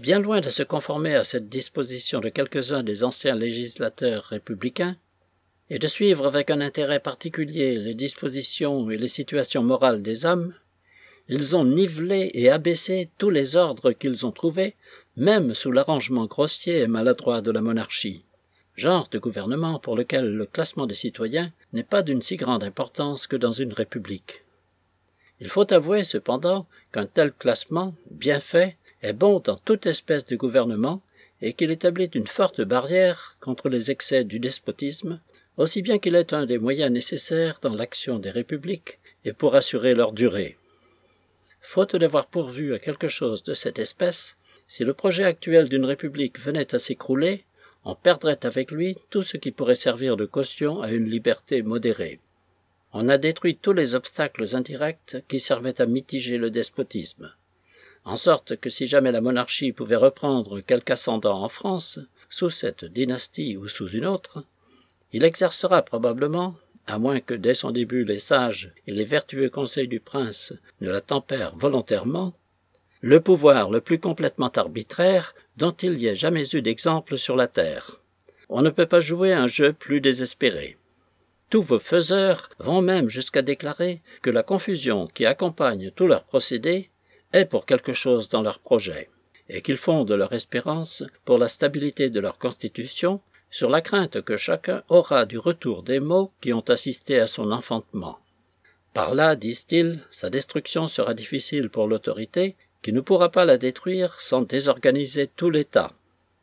Bien loin de se conformer à cette disposition de quelques-uns des anciens législateurs républicains, et de suivre avec un intérêt particulier les dispositions et les situations morales des hommes, ils ont nivelé et abaissé tous les ordres qu'ils ont trouvés, même sous l'arrangement grossier et maladroit de la monarchie, genre de gouvernement pour lequel le classement des citoyens n'est pas d'une si grande importance que dans une république. Il faut avouer cependant qu'un tel classement, bien fait, est bon dans toute espèce de gouvernement et qu'il établit une forte barrière contre les excès du despotisme, aussi bien qu'il est un des moyens nécessaires dans l'action des républiques et pour assurer leur durée. Faute d'avoir pourvu à quelque chose de cette espèce, si le projet actuel d'une république venait à s'écrouler, on perdrait avec lui tout ce qui pourrait servir de caution à une liberté modérée. On a détruit tous les obstacles indirects qui servaient à mitiger le despotisme, en sorte que si jamais la monarchie pouvait reprendre quelque ascendant en France, sous cette dynastie ou sous une autre, il exercera probablement, à moins que dès son début les sages et les vertueux conseils du prince ne la tempèrent volontairement, le pouvoir le plus complètement arbitraire dont il y ait jamais eu d'exemple sur la terre. On ne peut pas jouer un jeu plus désespéré. Tous vos faiseurs vont même jusqu'à déclarer que la confusion qui accompagne tous leurs procédés est pour quelque chose dans leur projet, et qu'ils fondent leur espérance pour la stabilité de leur constitution sur la crainte que chacun aura du retour des maux qui ont assisté à son enfantement. Par là, disent-ils, sa destruction sera difficile pour l'autorité, qui ne pourra pas la détruire sans désorganiser tout l'État.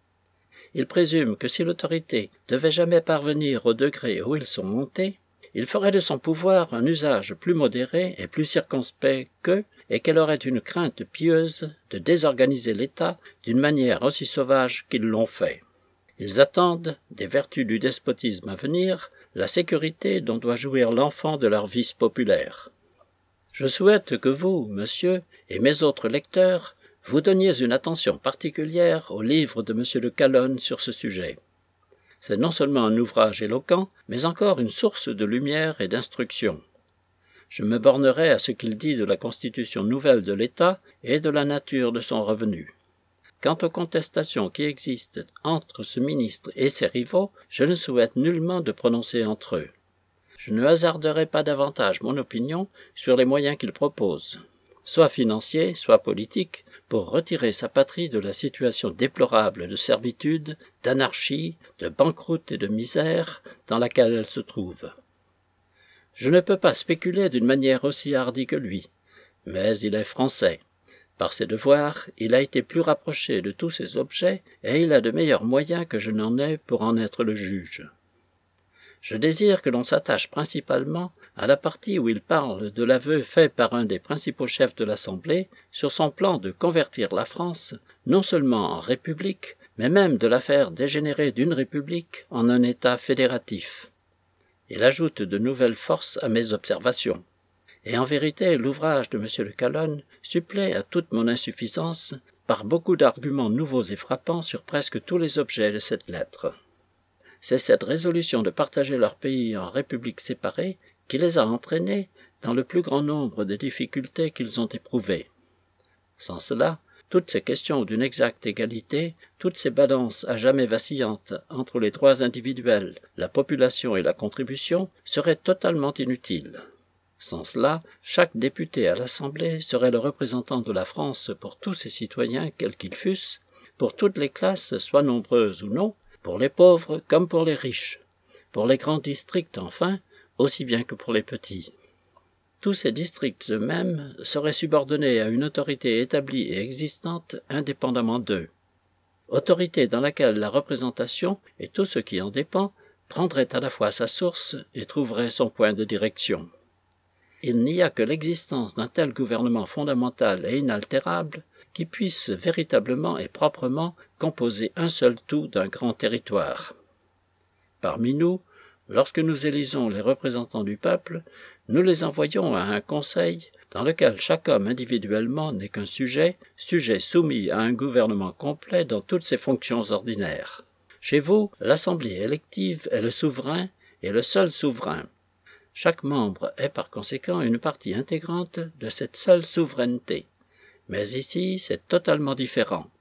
Ils présument que si l'autorité devait jamais parvenir au degré où ils sont montés, il ferait de son pouvoir un usage plus modéré et plus circonspect qu'eux, et qu'elle aurait une crainte pieuse de désorganiser l'État d'une manière aussi sauvage qu'ils l'ont fait. Ils attendent, des vertus du despotisme à venir, la sécurité dont doit jouir l'enfant de leur vice populaire. Je souhaite que vous, monsieur, et mes autres lecteurs, vous donniez une attention particulière au livre de M. de Calonne sur ce sujet. C'est non seulement un ouvrage éloquent, mais encore une source de lumière et d'instruction. Je me bornerai à ce qu'il dit de la constitution nouvelle de l'État et de la nature de son revenu. Quant aux contestations qui existent entre ce ministre et ses rivaux, je ne souhaite nullement de prononcer entre eux. Je ne hasarderai pas davantage mon opinion sur les moyens qu'il propose, soit financiers, soit politiques, pour retirer sa patrie de la situation déplorable de servitude, d'anarchie, de banqueroute et de misère dans laquelle elle se trouve. Je ne peux pas spéculer d'une manière aussi hardie que lui, mais il est français. Par ses devoirs, il a été plus rapproché de tous ces objets, et il a de meilleurs moyens que je n'en ai pour en être le juge. Je désire que l'on s'attache principalement à la partie où il parle de l'aveu fait par un des principaux chefs de l'Assemblée sur son plan de convertir la France, non seulement en république, mais même de la faire dégénérer d'une république en un État fédératif. Il ajoute de nouvelles forces à mes observations. Et en vérité, l'ouvrage de M. de Calonne supplée à toute mon insuffisance par beaucoup d'arguments nouveaux et frappants sur presque tous les objets de cette lettre. C'est cette résolution de partager leur pays en républiques séparées qui les a entraînés dans le plus grand nombre de difficultés qu'ils ont éprouvées. Sans cela, toutes ces questions d'une exacte égalité, toutes ces balances à jamais vacillantes entre les droits individuels, la population et la contribution seraient totalement inutiles. Sans cela, chaque député à l'Assemblée serait le représentant de la France pour tous ses citoyens, quels qu'ils fussent, pour toutes les classes, soit nombreuses ou non, pour les pauvres comme pour les riches, pour les grands districts enfin, aussi bien que pour les petits. Tous ces districts eux-mêmes seraient subordonnés à une autorité établie et existante indépendamment d'eux. Autorité dans laquelle la représentation et tout ce qui en dépend prendrait à la fois sa source et trouverait son point de direction. Il n'y a que l'existence d'un tel gouvernement fondamental et inaltérable qui puisse véritablement et proprement composer un seul tout d'un grand territoire. Parmi nous, lorsque nous élisons les représentants du peuple, nous les envoyons à un conseil dans lequel chaque homme individuellement n'est qu'un sujet soumis à un gouvernement complet dans toutes ses fonctions ordinaires. Chez vous, l'Assemblée élective est le souverain et le seul souverain. Chaque membre est par conséquent une partie intégrante de cette seule souveraineté. Mais ici, c'est totalement différent.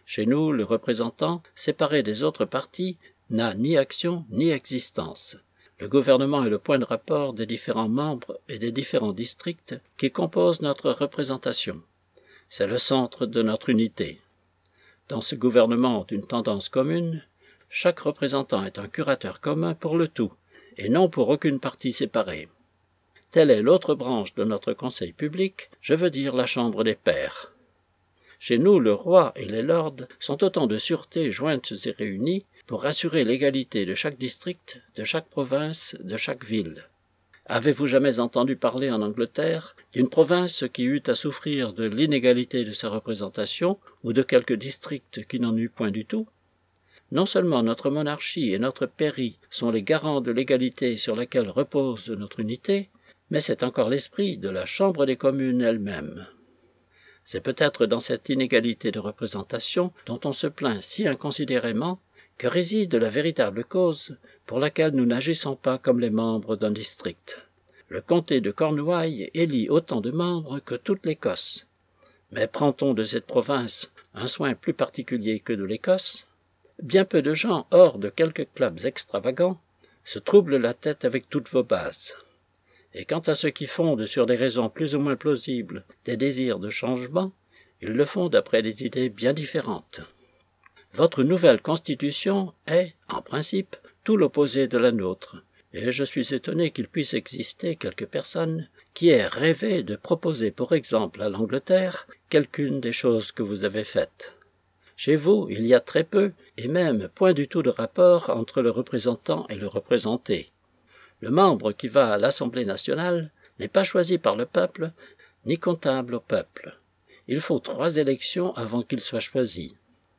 Chez nous, le représentant, séparé des autres partis, n'a ni action ni existence. Le gouvernement est le point de rapport des différents membres et des différents districts qui composent notre représentation. C'est le centre de notre unité. Dans ce gouvernement d'une tendance commune, chaque représentant est un curateur commun pour le tout, et non pour aucune partie séparée. Telle est l'autre branche de notre conseil public, je veux dire la Chambre des pairs. Chez nous, le roi et les lords sont autant de sûretés jointes et réunies pour assurer l'égalité de chaque district, de chaque province, de chaque ville. Avez-vous jamais entendu parler en Angleterre d'une province qui eut à souffrir de l'inégalité de sa représentation ou de quelques districts qui n'en eut point du tout? Non seulement notre monarchie et notre pairie sont les garants de l'égalité sur laquelle repose notre unité, mais c'est encore l'esprit de la Chambre des communes elle-même. C'est peut-être dans cette inégalité de représentation dont on se plaint si inconsidérément que réside la véritable cause pour laquelle nous n'agissons pas comme les membres d'un district. Le comté de Cornouailles élit autant de membres que toute l'Écosse. Mais prend-on de cette province un soin plus particulier que de l'Écosse? Bien peu de gens, hors de quelques clubs extravagants, se troublent la tête avec toutes vos bases. Et quant à ceux qui fondent sur des raisons plus ou moins plausibles des désirs de changement, ils le font d'après des idées bien différentes. Votre nouvelle constitution est, en principe, tout l'opposé de la nôtre, et je suis étonné qu'il puisse exister quelques personnes qui aient rêvé de proposer pour exemple à l'Angleterre quelqu'une des choses que vous avez faites. Chez vous, il y a très peu, et même point du tout de rapport entre le représentant et le représenté. Le membre qui va à l'Assemblée nationale n'est pas choisi par le peuple, ni comptable au peuple. Il faut 3 élections avant qu'il soit choisi.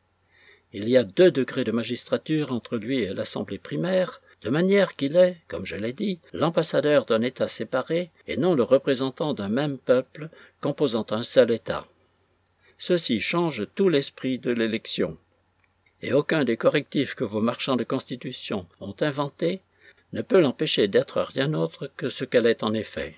Il y a 2 degrés de magistrature entre lui et l'Assemblée primaire, de manière qu'il est, comme je l'ai dit, l'ambassadeur d'un État séparé et non le représentant d'un même peuple composant un seul État. Ceci change tout l'esprit de l'élection. Et aucun des correctifs que vos marchands de constitution ont inventés ne peut l'empêcher d'être rien autre que ce qu'elle est en effet.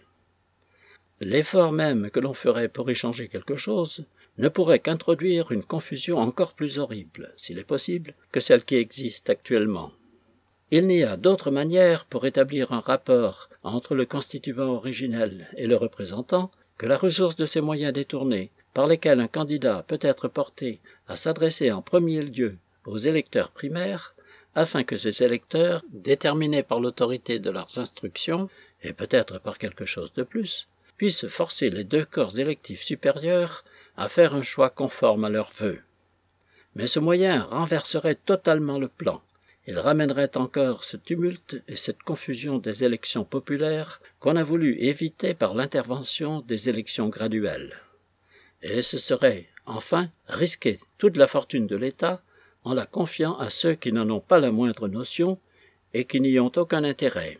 L'effort même que l'on ferait pour y changer quelque chose ne pourrait qu'introduire une confusion encore plus horrible, s'il est possible, que celle qui existe actuellement. Il n'y a d'autre manière pour établir un rapport entre le constituant originel et le représentant que la ressource de ces moyens détournés, par lesquels un candidat peut être porté à s'adresser en premier lieu aux électeurs primaires, afin que ces électeurs, déterminés par l'autorité de leurs instructions, et peut-être par quelque chose de plus, puissent forcer les 2 corps électifs supérieurs à faire un choix conforme à leurs vœux. Mais ce moyen renverserait totalement le plan. Il ramènerait encore ce tumulte et cette confusion des élections populaires qu'on a voulu éviter par l'intervention des élections graduelles. Et ce serait, enfin, risquer toute la fortune de l'État en la confiant à ceux qui n'en ont pas la moindre notion et qui n'y ont aucun intérêt.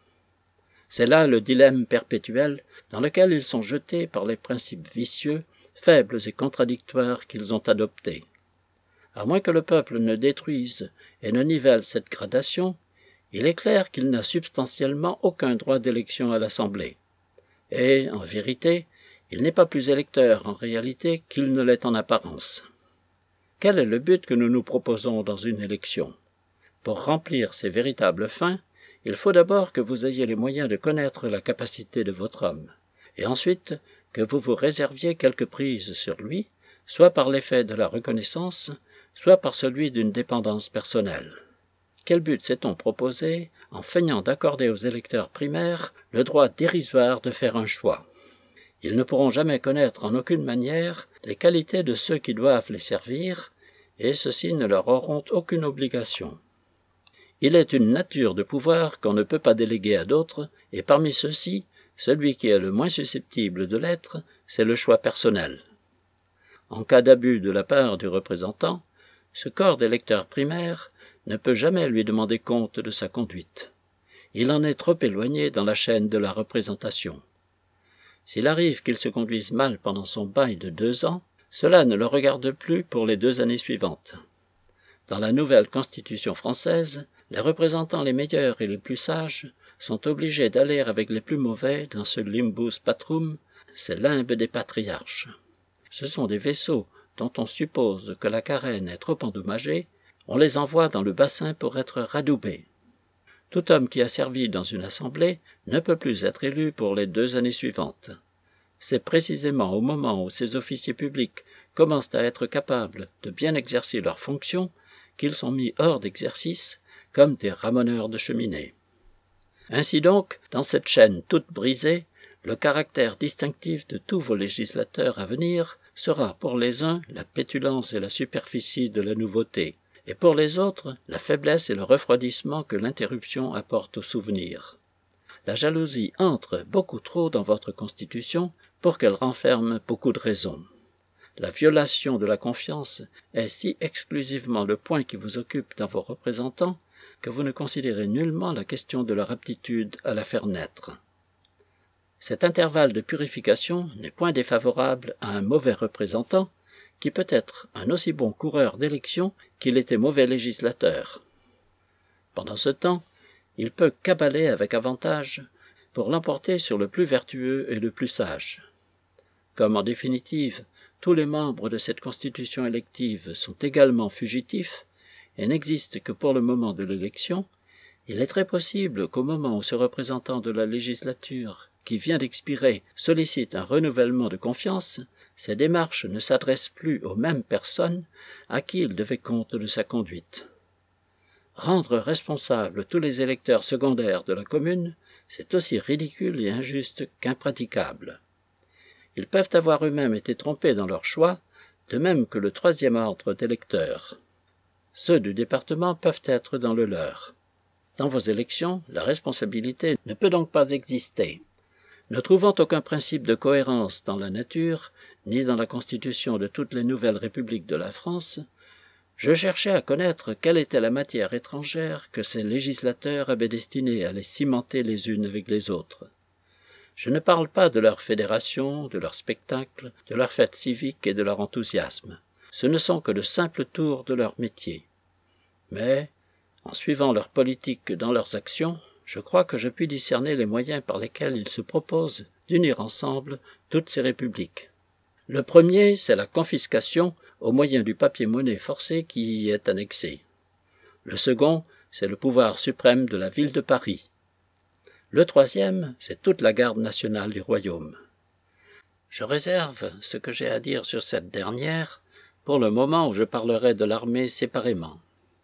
C'est là le dilemme perpétuel dans lequel ils sont jetés par les principes vicieux, faibles et contradictoires qu'ils ont adoptés. À moins que le peuple ne détruise et ne nivelle cette gradation, il est clair qu'il n'a substantiellement aucun droit d'élection à l'Assemblée. Et, en vérité, il n'est pas plus électeur en réalité qu'il ne l'est en apparence. Quel est le but que nous nous proposons dans une élection? Pour remplir ces véritables fins, il faut d'abord que vous ayez les moyens de connaître la capacité de votre homme, et ensuite que vous vous réserviez quelque prise sur lui, soit par l'effet de la reconnaissance, soit par celui d'une dépendance personnelle. Quel but s'est-on proposé en feignant d'accorder aux électeurs primaires le droit dérisoire de faire un choix? Ils ne pourront jamais connaître en aucune manière les qualités de ceux qui doivent les servir, et ceux-ci ne leur auront aucune obligation. Il est une nature de pouvoir qu'on ne peut pas déléguer à d'autres, et parmi ceux-ci, celui qui est le moins susceptible de l'être, c'est le choix personnel. En cas d'abus de la part du représentant, ce corps d'électeurs primaires ne peut jamais lui demander compte de sa conduite. Il en est trop éloigné dans la chaîne de la représentation. S'il arrive qu'il se conduise mal pendant son bail de 2 ans, cela ne le regarde plus pour les 2 années suivantes. Dans la nouvelle Constitution française, les représentants les meilleurs et les plus sages sont obligés d'aller avec les plus mauvais dans ce limbus patrum, ces limbes des patriarches. Ce sont des vaisseaux dont on suppose que la carène est trop endommagée, on les envoie dans le bassin pour être radoubés. Tout homme qui a servi dans une assemblée ne peut plus être élu pour les 2 années suivantes. C'est précisément au moment où ces officiers publics commencent à être capables de bien exercer leurs fonctions qu'ils sont mis hors d'exercice comme des ramoneurs de cheminée. Ainsi donc, dans cette chaîne toute brisée, le caractère distinctif de tous vos législateurs à venir sera pour les uns la pétulance et la superficie de la nouveauté, et pour les autres la faiblesse et le refroidissement que l'interruption apporte au souvenir. La jalousie entre beaucoup trop dans votre constitution pour qu'elle renferme beaucoup de raisons. La violation de la confiance est si exclusivement le point qui vous occupe dans vos représentants que vous ne considérez nullement la question de leur aptitude à la faire naître. Cet intervalle de purification n'est point défavorable à un mauvais représentant qui peut être un aussi bon coureur d'élection qu'il était mauvais législateur. Pendant ce temps, il peut caballer avec avantage pour l'emporter sur le plus vertueux et le plus sage. Comme en définitive, tous les membres de cette constitution élective sont également fugitifs et n'existent que pour le moment de l'élection, il est très possible qu'au moment où ce représentant de la législature qui vient d'expirer sollicite un renouvellement de confiance, ces démarches ne s'adressent plus aux mêmes personnes à qui il devait compte de sa conduite. Rendre responsables tous les électeurs secondaires de la commune, c'est aussi ridicule et injuste qu'impraticable. Ils peuvent avoir eux-mêmes été trompés dans leur choix, de même que le 3e ordre d'électeurs. Ceux du département peuvent être dans le leur. Dans vos élections, la responsabilité ne peut donc pas exister. Ne trouvant aucun principe de cohérence dans la nature, ni dans la constitution de toutes les nouvelles républiques de la France, je cherchais à connaître quelle était la matière étrangère que ces législateurs avaient destinée à les cimenter les unes avec les autres. Je ne parle pas de leur fédération, de leurs spectacles, de leurs fêtes civiques et de leur enthousiasme. Ce ne sont que de simples tours de leur métier. Mais, en suivant leur politique dans leurs actions, je crois que je puis discerner les moyens par lesquels ils se proposent d'unir ensemble toutes ces républiques. Le premier, c'est la confiscation au moyen du papier-monnaie forcé qui y est annexé. Le second, c'est le pouvoir suprême de la ville de Paris. Le troisième, c'est toute la garde nationale du royaume. Je réserve ce que j'ai à dire sur cette dernière pour le moment où je parlerai de l'armée séparément.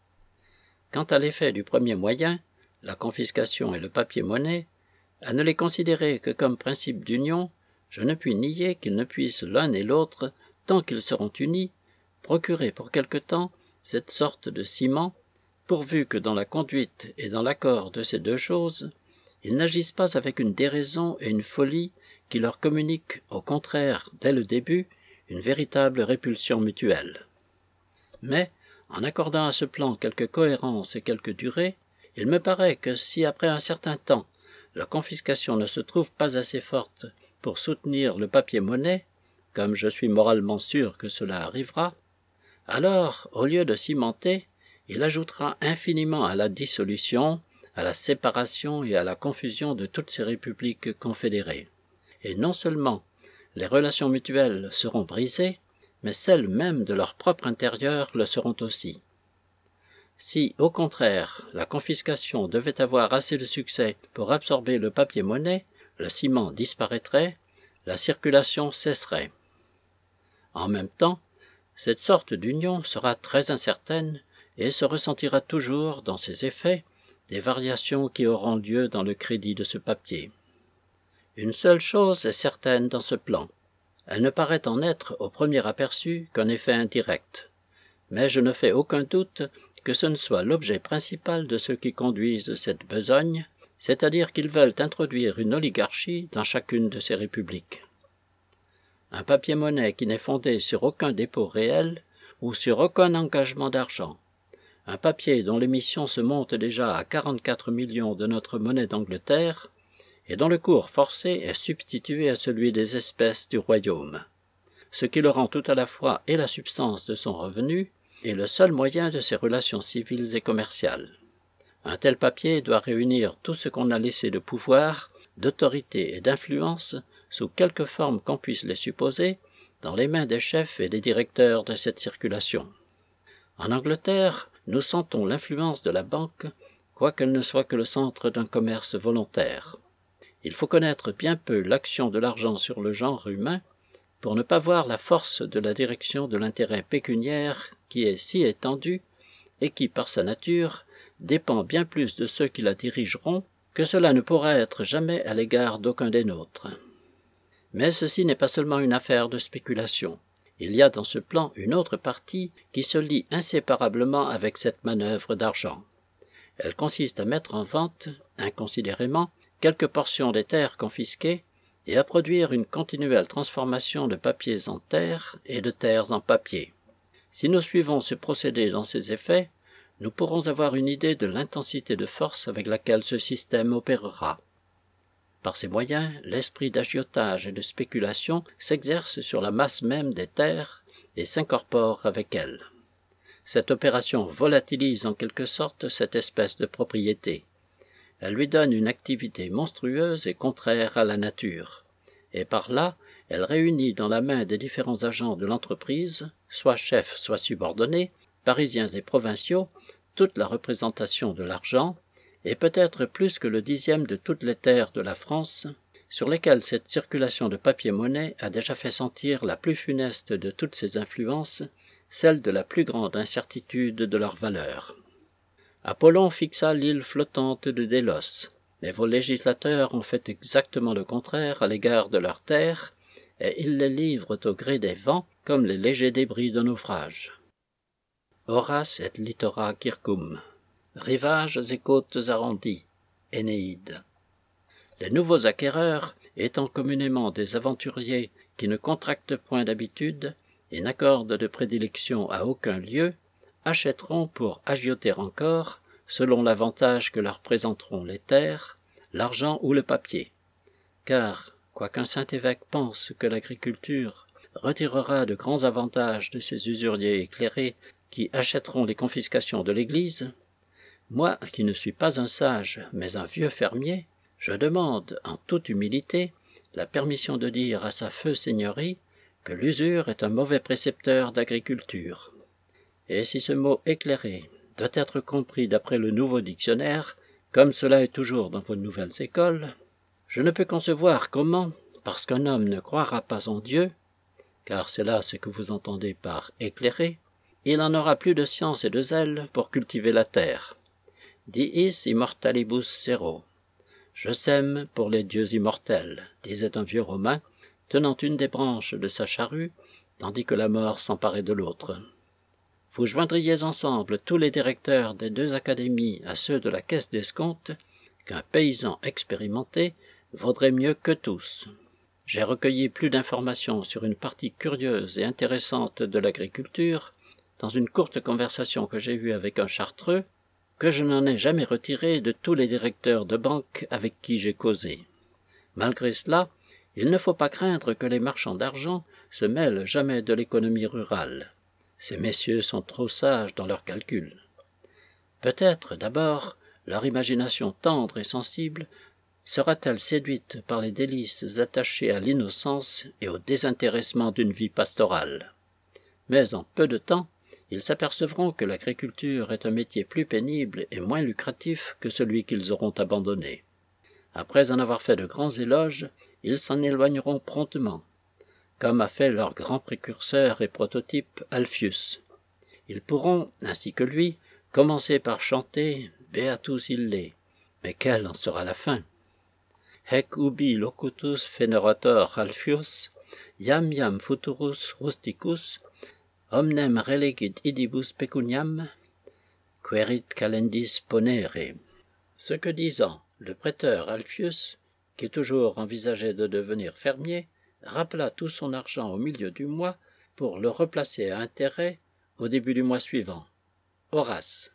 Quant à l'effet du premier moyen, la confiscation et le papier-monnaie, à ne les considérer que comme principe d'union, je ne puis nier qu'ils ne puissent l'un et l'autre, tant qu'ils seront unis, procurer pour quelque temps cette sorte de ciment, pourvu que dans la conduite et dans l'accord de ces deux choses, ils n'agissent pas avec une déraison et une folie qui leur communiquent, au contraire, dès le début, une véritable répulsion mutuelle. Mais, en accordant à ce plan quelque cohérence et quelque durée, il me paraît que si après un certain temps, la confiscation ne se trouve pas assez forte pour soutenir le papier-monnaie, comme je suis moralement sûr que cela arrivera, alors, au lieu de cimenter, il ajoutera infiniment à la dissolution, à la séparation et à la confusion de toutes ces républiques confédérées. Et non seulement les relations mutuelles seront brisées, mais celles même de leur propre intérieur le seront aussi. Si, au contraire, la confiscation devait avoir assez de succès pour absorber le papier-monnaie, le ciment disparaîtrait, la circulation cesserait. En même temps, cette sorte d'union sera très incertaine et se ressentira toujours dans ses effets des variations qui auront lieu dans le crédit de ce papier. Une seule chose est certaine dans ce plan. Elle ne paraît en être au premier aperçu qu'un effet indirect. Mais je ne fais aucun doute que ce ne soit l'objet principal de ceux qui conduisent cette besogne, c'est-à-dire qu'ils veulent introduire une oligarchie dans chacune de ces républiques. Un papier-monnaie qui n'est fondé sur aucun dépôt réel ou sur aucun engagement d'argent, un papier dont l'émission se monte déjà à 44 millions de notre monnaie d'Angleterre et dont le cours forcé est substitué à celui des espèces du royaume, ce qui le rend tout à la fois et la substance de son revenu et le seul moyen de ses relations civiles et commerciales. Un tel papier doit réunir tout ce qu'on a laissé de pouvoir, d'autorité et d'influence, sous quelque forme qu'on puisse les supposer, dans les mains des chefs et des directeurs de cette circulation. En Angleterre, nous sentons l'influence de la banque, quoiqu'elle ne soit que le centre d'un commerce volontaire. Il faut connaître bien peu l'action de l'argent sur le genre humain pour ne pas voir la force de la direction de l'intérêt pécuniaire qui est si étendue et qui, par sa nature, dépend bien plus de ceux qui la dirigeront que cela ne pourra être jamais à l'égard d'aucun des nôtres. Mais ceci n'est pas seulement une affaire de spéculation. Il y a dans ce plan une autre partie qui se lie inséparablement avec cette manœuvre d'argent. Elle consiste à mettre en vente, inconsidérément, quelques portions des terres confisquées et à produire une continuelle transformation de papiers en terres et de terres en papier. Si nous suivons ce procédé dans ses effets, nous pourrons avoir une idée de l'intensité de force avec laquelle ce système opérera. Par ces moyens, l'esprit d'agiotage et de spéculation s'exerce sur la masse même des terres et s'incorpore avec elle. Cette opération volatilise en quelque sorte cette espèce de propriété. Elle lui donne une activité monstrueuse et contraire à la nature, et par là, elle réunit dans la main des différents agents de l'entreprise, soit chefs, soit subordonnés, parisiens et provinciaux, toute la représentation de l'argent, et peut-être plus que le 10e de toutes les terres de la France, sur lesquelles cette circulation de papier-monnaie a déjà fait sentir la plus funeste de toutes ses influences, celle de la plus grande incertitude de leur valeur. Apollon fixa l'île flottante de Délos, mais vos législateurs ont fait exactement le contraire à l'égard de leurs terres, et ils les livrent au gré des vents comme les légers débris d'un naufrage. Horace et littora circum. Rivages et côtes arrondies. Énéide. Les nouveaux acquéreurs, étant communément des aventuriers qui ne contractent point d'habitude et n'accordent de prédilection à aucun lieu, achèteront pour agioter encore, selon l'avantage que leur présenteront les terres, l'argent ou le papier. Car, quoiqu'un saint évêque pense que l'agriculture retirera de grands avantages de ces usuriers éclairés qui achèteront les confiscations de l'Église, moi, qui ne suis pas un sage, mais un vieux fermier, je demande, en toute humilité, la permission de dire à sa feu seigneurie que l'usure est un mauvais précepteur d'agriculture. Et si ce mot éclairé doit être compris d'après le nouveau dictionnaire, comme cela est toujours dans vos nouvelles écoles, je ne peux concevoir comment, parce qu'un homme ne croira pas en Dieu, car c'est là ce que vous entendez par éclairé, il n'en aura plus de science et de zèle pour cultiver la terre. Diis immortalibus sero. Je sème pour les dieux immortels, disait un vieux Romain, tenant une des branches de sa charrue, tandis que la mort s'emparait de l'autre. Vous joindriez ensemble tous les directeurs des 2 académies à ceux de la caisse d'escompte, qu'un paysan expérimenté vaudrait mieux que tous. J'ai recueilli plus d'informations sur une partie curieuse et intéressante de l'agriculture, dans une courte conversation que j'ai eue avec un Chartreux, que je n'en ai jamais retiré de tous les directeurs de banque avec qui j'ai causé. Malgré cela, il ne faut pas craindre que les marchands d'argent se mêlent jamais de l'économie rurale. Ces messieurs sont trop sages dans leurs calculs. Peut-être, d'abord, leur imagination tendre et sensible sera-t-elle séduite par les délices attachées à l'innocence et au désintéressement d'une vie pastorale. Mais en peu de temps, ils s'apercevront que l'agriculture est un métier plus pénible et moins lucratif que celui qu'ils auront abandonné. Après en avoir fait de grands éloges, ils s'en éloigneront promptement, comme a fait leur grand précurseur et prototype Alpheus. Ils pourront, ainsi que lui, commencer par chanter « Beatus ille », mais quelle en sera la fin? « Hec ubi locutus fenerator Alpheus, iam futurus rusticus, omnem relegit idibus pecuniam, querit calendis ponere ». Ce que disant, le prêteur Alpheus, qui toujours envisageait de devenir fermier, rappela tout son argent au milieu du mois pour le replacer à intérêt au début du mois suivant. Horace.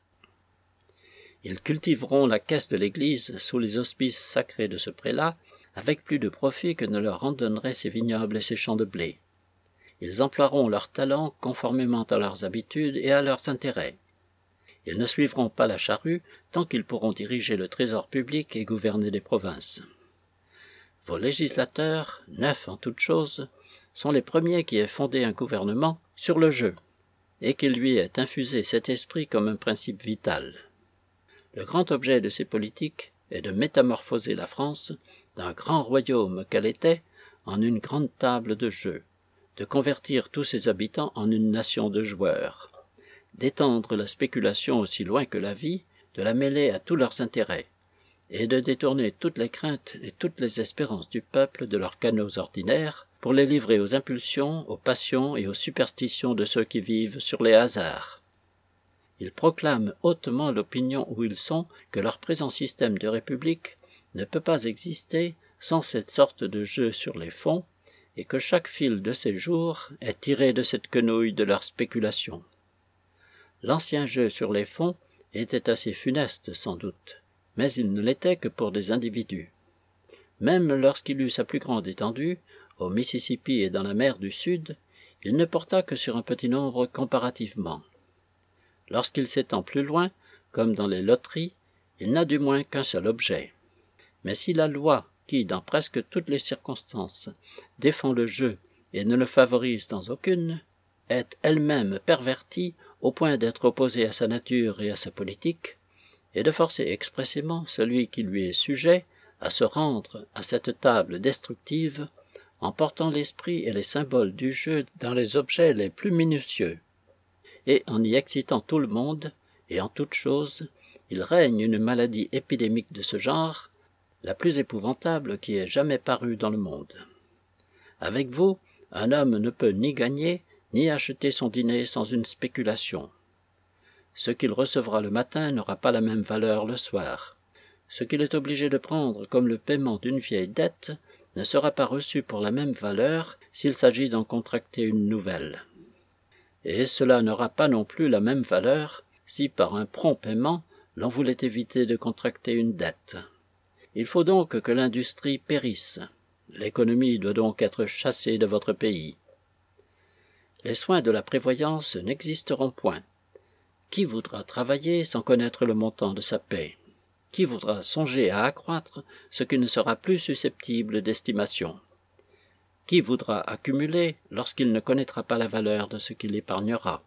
Ils cultiveront la caisse de l'Église sous les auspices sacrés de ce prélat, avec plus de profit que ne leur en donneraient ses vignobles et ses champs de blé. Ils emploieront leurs talents conformément à leurs habitudes et à leurs intérêts. Ils ne suivront pas la charrue tant qu'ils pourront diriger le trésor public et gouverner les provinces. Vos législateurs, neufs en toutes choses, sont les premiers qui aient fondé un gouvernement sur le jeu, et qu'il lui ait infusé cet esprit comme un principe vital. Le grand objet de ces politiques est de métamorphoser la France d'un grand royaume qu'elle était en une grande table de jeu, de convertir tous ses habitants en une nation de joueurs, d'étendre la spéculation aussi loin que la vie, de la mêler à tous leurs intérêts, et de détourner toutes les craintes et toutes les espérances du peuple de leurs canaux ordinaires pour les livrer aux impulsions, aux passions et aux superstitions de ceux qui vivent sur les hasards. Ils proclament hautement l'opinion où ils sont que leur présent système de république ne peut pas exister sans cette sorte de jeu sur les fonds, et que chaque fil de ces jours est tiré de cette quenouille de leur spéculation. L'ancien jeu sur les fonds était assez funeste sans doute, mais il ne l'était que pour des individus. Même lorsqu'il eut sa plus grande étendue, au Mississippi et dans la mer du Sud, il ne porta que sur un petit nombre comparativement. Lorsqu'il s'étend plus loin, comme dans les loteries, il n'a du moins qu'un seul objet. Mais si la loi, qui, dans presque toutes les circonstances, défend le jeu et ne le favorise dans aucune, est elle-même pervertie au point d'être opposée à sa nature et à sa politique, et de forcer expressément celui qui lui est sujet à se rendre à cette table destructive en portant l'esprit et les symboles du jeu dans les objets les plus minutieux, et en y excitant tout le monde, et en toute chose, il règne une maladie épidémique de ce genre, la plus épouvantable qui ait jamais paru dans le monde. Avec vous, un homme ne peut ni gagner, ni acheter son dîner sans une spéculation. Ce qu'il recevra le matin n'aura pas la même valeur le soir. Ce qu'il est obligé de prendre comme le paiement d'une vieille dette ne sera pas reçu pour la même valeur s'il s'agit d'en contracter une nouvelle. Et cela n'aura pas non plus la même valeur si par un prompt paiement l'on voulait éviter de contracter une dette. Il faut donc que l'industrie périsse. L'économie doit donc être chassée de votre pays. Les soins de la prévoyance n'existeront point. Qui voudra travailler sans connaître le montant de sa paie? Qui voudra songer à accroître ce qui ne sera plus susceptible d'estimation? Qui voudra accumuler lorsqu'il ne connaîtra pas la valeur de ce qu'il épargnera?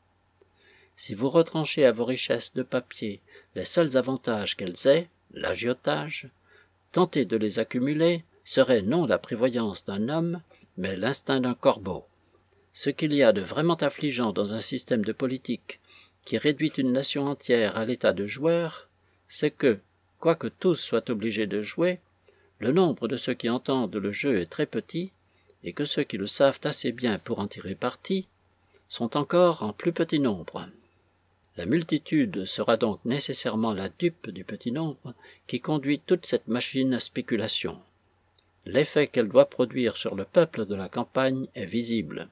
Si vous retranchez à vos richesses de papier les seuls avantages qu'elles aient, l'agiotage, tenter de les accumuler serait non la prévoyance d'un homme, mais l'instinct d'un corbeau. Ce qu'il y a de vraiment affligeant dans un système de politique qui réduit une nation entière à l'état de joueur, c'est que, quoique tous soient obligés de jouer, le nombre de ceux qui entendent le jeu est très petit, et que ceux qui le savent assez bien pour en tirer parti sont encore en plus petit nombre. La multitude sera donc nécessairement la dupe du petit nombre qui conduit toute cette machine à spéculation. L'effet qu'elle doit produire sur le peuple de la campagne est visible.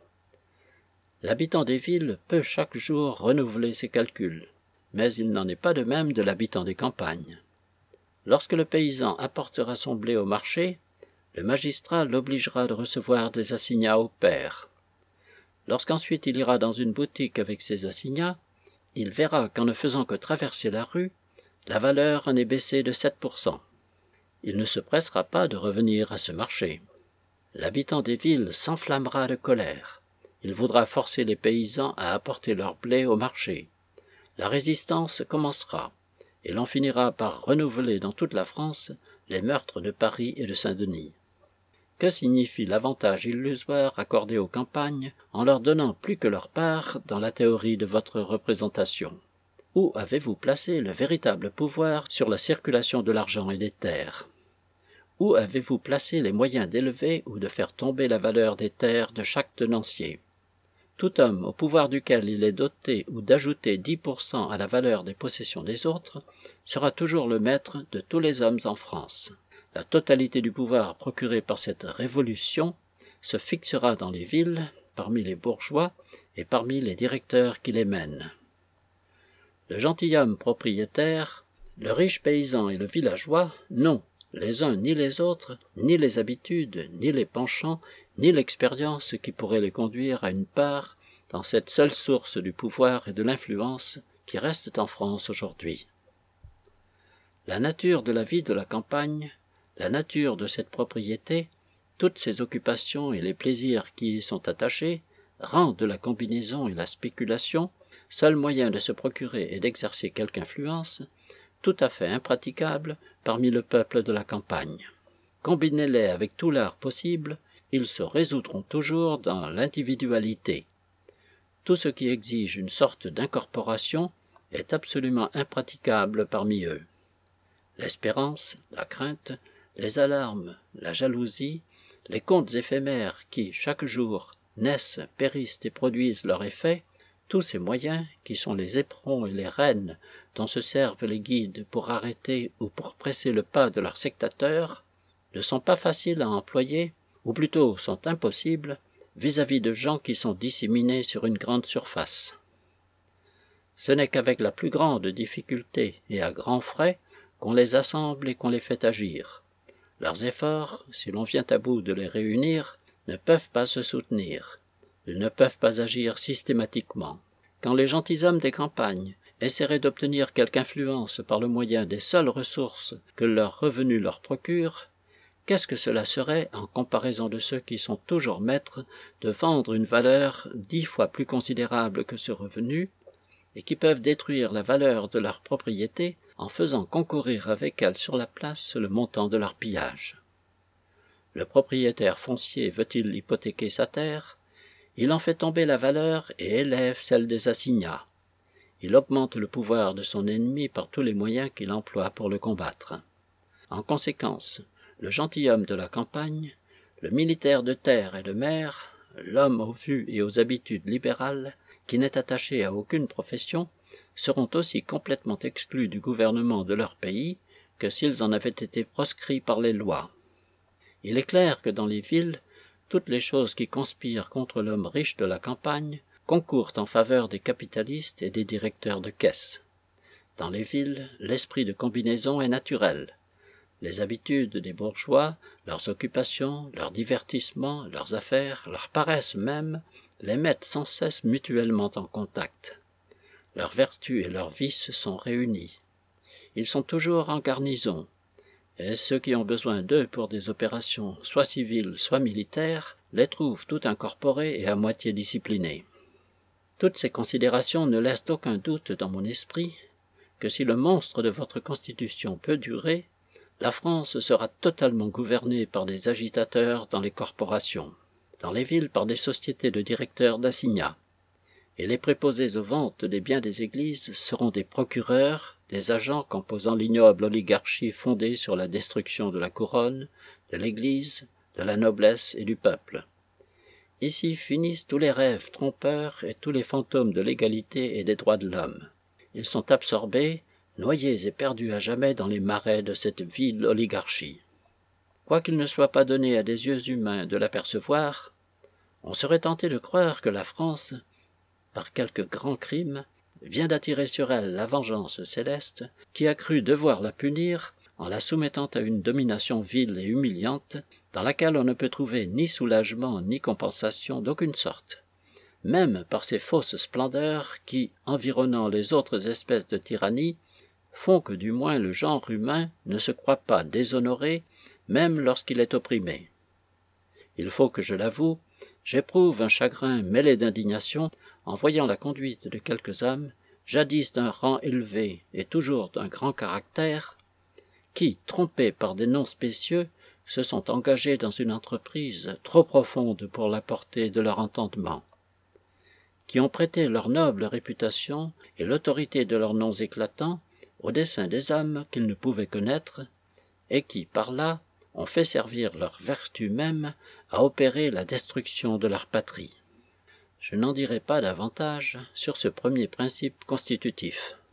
L'habitant des villes peut chaque jour renouveler ses calculs, mais il n'en est pas de même de l'habitant des campagnes. Lorsque le paysan apportera son blé au marché, le magistrat l'obligera de recevoir des assignats au pair. Lorsqu'ensuite il ira dans une boutique avec ses assignats, il verra qu'en ne faisant que traverser la rue, la valeur en est baissée de 7%. Il ne se pressera pas de revenir à ce marché. L'habitant des villes s'enflammera de colère. Il voudra forcer les paysans à apporter leur blé au marché. La résistance commencera, et l'on finira par renouveler dans toute la France les meurtres de Paris et de Saint-Denis. Que signifie l'avantage illusoire accordé aux campagnes en leur donnant plus que leur part dans la théorie de votre représentation? Où avez-vous placé le véritable pouvoir sur la circulation de l'argent et des terres? Où avez-vous placé les moyens d'élever ou de faire tomber la valeur des terres de chaque tenancier? Tout homme au pouvoir duquel il est doté ou d'ajouter 10% à la valeur des possessions des autres sera toujours le maître de tous les hommes en France. La totalité du pouvoir procuré par cette révolution se fixera dans les villes, parmi les bourgeois et parmi les directeurs qui les mènent. Le gentilhomme propriétaire, le riche paysan et le villageois n'ont, les uns ni les autres, ni les habitudes, ni les penchants, ni l'expérience qui pourrait les conduire à une part dans cette seule source du pouvoir et de l'influence qui restent en France aujourd'hui. La nature de la vie de la campagne, la nature de cette propriété, toutes ces occupations et les plaisirs qui y sont attachés rendent la combinaison et la spéculation, seul moyen de se procurer et d'exercer quelque influence, tout à fait impraticable parmi le peuple de la campagne. Combinez-les avec tout l'art possible, ils se résoudront toujours dans l'individualité. Tout ce qui exige une sorte d'incorporation est absolument impraticable parmi eux. L'espérance, la crainte, les alarmes, la jalousie, les contes éphémères qui, chaque jour, naissent, périssent et produisent leur effet, tous ces moyens, qui sont les éperons et les rênes dont se servent les guides pour arrêter ou pour presser le pas de leurs sectateurs, ne sont pas faciles à employer, ou plutôt sont impossibles, vis-à-vis de gens qui sont disséminés sur une grande surface. Ce n'est qu'avec la plus grande difficulté et à grands frais qu'on les assemble et qu'on les fait agir. Leurs efforts, si l'on vient à bout de les réunir, ne peuvent pas se soutenir. Ils ne peuvent pas agir systématiquement. Quand les gentilshommes des campagnes essaieraient d'obtenir quelque influence par le moyen des seules ressources que leurs revenus leur procurent, qu'est-ce que cela serait en comparaison de ceux qui sont toujours maîtres de vendre une valeur 10 fois plus considérable que ce revenu, et qui peuvent détruire la valeur de leur propriété en faisant concourir avec elle sur la place le montant de leur pillage. Le propriétaire foncier veut-il hypothéquer sa terre? Il en fait tomber la valeur et élève celle des assignats. Il augmente le pouvoir de son ennemi par tous les moyens qu'il emploie pour le combattre. En conséquence, le gentilhomme de la campagne, le militaire de terre et de mer, l'homme aux vues et aux habitudes libérales, qui n'est attaché à aucune profession, seront aussi complètement exclus du gouvernement de leur pays que s'ils en avaient été proscrits par les lois. Il est clair que dans les villes, toutes les choses qui conspirent contre l'homme riche de la campagne concourent en faveur des capitalistes et des directeurs de caisse. Dans les villes, l'esprit de combinaison est naturel. Les habitudes des bourgeois, leurs occupations, leurs divertissements, leurs affaires, leur paresse même, les mettent sans cesse mutuellement en contact. Leurs vertus et leurs vices sont réunis. Ils sont toujours en garnison, et ceux qui ont besoin d'eux pour des opérations soit civiles, soit militaires, les trouvent tout incorporés et à moitié disciplinés. Toutes ces considérations ne laissent aucun doute dans mon esprit que si le monstre de votre constitution peut durer, la France sera totalement gouvernée par des agitateurs dans les corporations, dans les villes par des sociétés de directeurs d'assignats, et les préposés aux ventes des biens des églises seront des procureurs, des agents composant l'ignoble oligarchie fondée sur la destruction de la couronne, de l'Église, de la noblesse et du peuple. Ici finissent tous les rêves trompeurs et tous les fantômes de l'égalité et des droits de l'homme. Ils sont absorbés, noyés et perdus à jamais dans les marais de cette vile oligarchie. Quoiqu'il ne soit pas donné à des yeux humains de l'apercevoir, on serait tenté de croire que la France, par quelque grand crime, vient d'attirer sur elle la vengeance céleste, qui a cru devoir la punir en la soumettant à une domination vile et humiliante, dans laquelle on ne peut trouver ni soulagement ni compensation d'aucune sorte, même par ces fausses splendeurs qui, environnant les autres espèces de tyrannie, font que du moins le genre humain ne se croit pas déshonoré, même lorsqu'il est opprimé. Il faut que je l'avoue, j'éprouve un chagrin mêlé d'indignation en voyant la conduite de quelques hommes, jadis d'un rang élevé et toujours d'un grand caractère, qui, trompés par des noms spécieux, se sont engagés dans une entreprise trop profonde pour la portée de leur entendement, qui ont prêté leur noble réputation et l'autorité de leurs noms éclatants au dessein des hommes qu'ils ne pouvaient connaître, et qui, par là, ont fait servir leur vertu même à opérer la destruction de leur patrie. Je n'en dirai pas davantage sur ce premier principe constitutif.